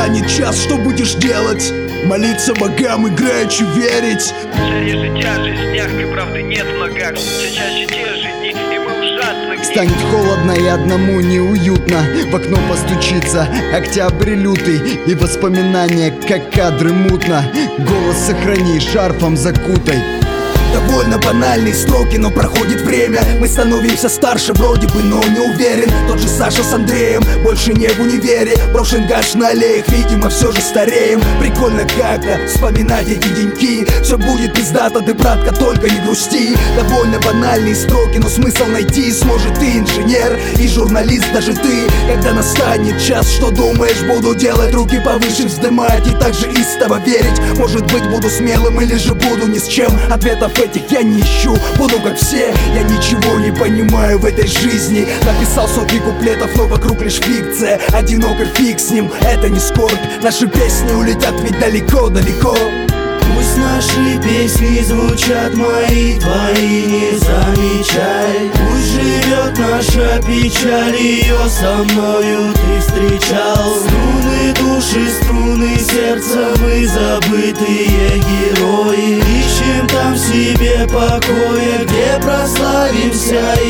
настанет час, что будешь делать? Молиться богам, играючи верить. Цари життя, жизнь мягкой, правды нет в ногах. Все чаще те же дни, и мы ужасно. Станет холодно и одному неуютно. В окно постучится октябрь лютый, и воспоминания, как кадры мутно. Голос сохрани, шарфом закутай. Довольно банальные строки, но проходит время. Мы становимся старше вроде бы, но не уверен. Тот же Саша с Андреем больше не в универе. Брошен гаш на аллеях, видимо, все же стареем. Прикольно как-то вспоминать эти деньки. Все будет пиздато, ты, братка, только не грусти. Довольно банальные строки, но смысл найти сможет и инженер, и журналист, даже ты. Когда настанет час, что думаешь, буду делать? Руки повыше вздымать и также истово верить. Может быть, буду смелым или же буду ни с чем. Ответов этих я не ищу, буду как все. Я ничего не понимаю в этой жизни. Написал сотни куплетов, но вокруг лишь фикция. Одинок и фиг с ним, это не скорбь. Наши песни улетят ведь далеко-далеко. Пусть наши песни звучат, мои, твои не замечай. Пусть живет наша печаль, ее со мною ты встречал. Струны души, струны сердца, мы забытые герои. Ищем там в себе покоя, где прославимся